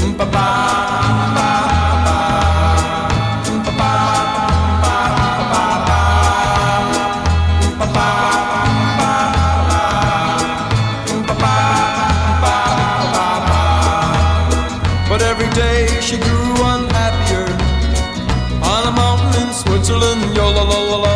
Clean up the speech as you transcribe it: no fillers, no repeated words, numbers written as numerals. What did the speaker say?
But every day she grew unhappier on a mountain in Switzerland. Yo la la la la.